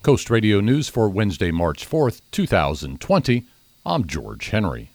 Coast Radio News for Wednesday, March 4th, 2020. I'm George Henry.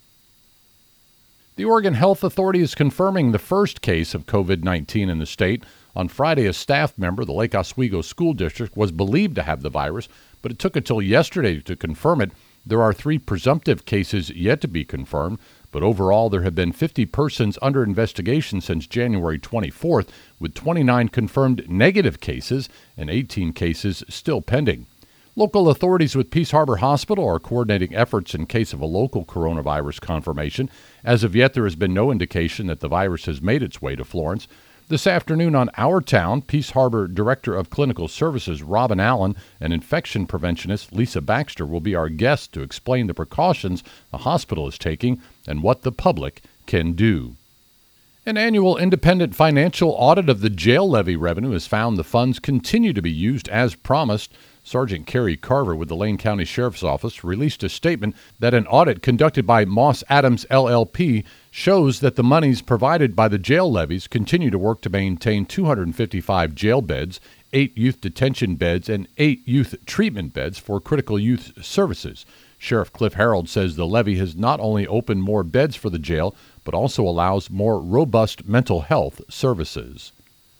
The Oregon Health Authority is confirming the first case of COVID-19 in the state. On Friday, a staff member of the Lake Oswego School District was believed to have the virus, but it took until yesterday to confirm it. There are 3 presumptive cases yet to be confirmed, but overall there have been 50 persons under investigation since January 24th, with 29 confirmed negative cases and 18 cases still pending. Local authorities with Peace Harbor Hospital are coordinating efforts in case of a local coronavirus confirmation. As of yet, there has been no indication that the virus has made its way to Florence. This afternoon on Our Town, Peace Harbor Director of Clinical Services Robin Allen and infection preventionist Lisa Baxter will be our guests to explain the precautions the hospital is taking and what the public can do. An annual independent financial audit of the jail levy revenue has found the funds continue to be used as promised. Sergeant Kerry Carver with the Lane County Sheriff's Office released a statement that an audit conducted by Moss Adams LLP shows that the monies provided by the jail levies continue to work to maintain 255 jail beds, 8 youth detention beds, and 8 youth treatment beds for critical youth services. Sheriff Cliff Harold says the levy has not only opened more beds for the jail, but also allows more robust mental health services.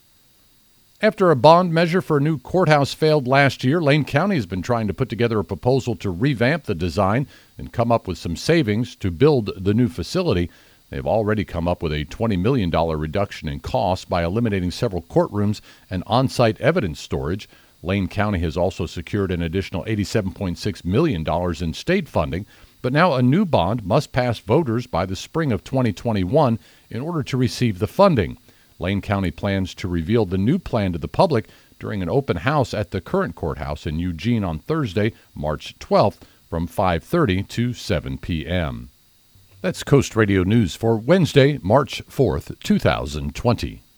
After a bond measure for a new courthouse failed last year, Lane County has been trying to put together a proposal to revamp the design and come up with some savings to build the new facility. They've already come up with a $20 million reduction in cost by eliminating several courtrooms and on-site evidence storage. Lane County has also secured an additional $87.6 million in state funding, but now a new bond must pass voters by the spring of 2021 in order to receive the funding. Lane County plans to reveal the new plan to the public during an open house at the current courthouse in Eugene on Thursday, March 12th from 5:30 to 7 p.m. That's Coast Radio News for Wednesday, March 4th, 2020.